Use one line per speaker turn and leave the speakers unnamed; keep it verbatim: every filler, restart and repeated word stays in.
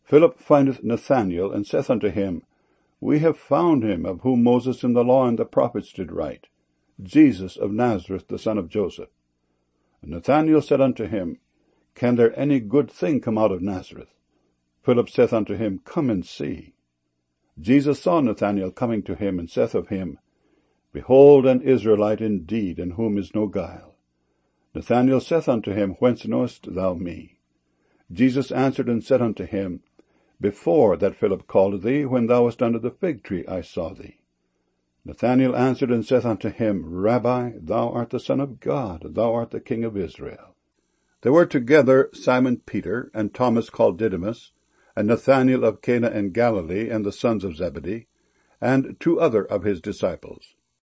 Philip findeth Nathanael, and saith unto him, We have found him, of whom Moses in the law and the prophets did write, Jesus of Nazareth, the son of Joseph. And Nathanael said unto him, Can there any good thing come out of Nazareth? Philip saith unto him, Come and see. Jesus saw Nathanael coming to him, and saith of him, Behold an Israelite indeed, in whom is no guile. Nathanael saith unto him, Whence knowest thou me? Jesus answered and said unto him, Before that Philip called thee, when thou wast under the fig tree, I saw thee. Nathanael answered and saith unto him, Rabbi, thou art the Son of God, thou art the King of Israel. There were together Simon Peter, and Thomas called Didymus, and Nathanael of Cana in Galilee, and the sons of Zebedee, and two other of his disciples.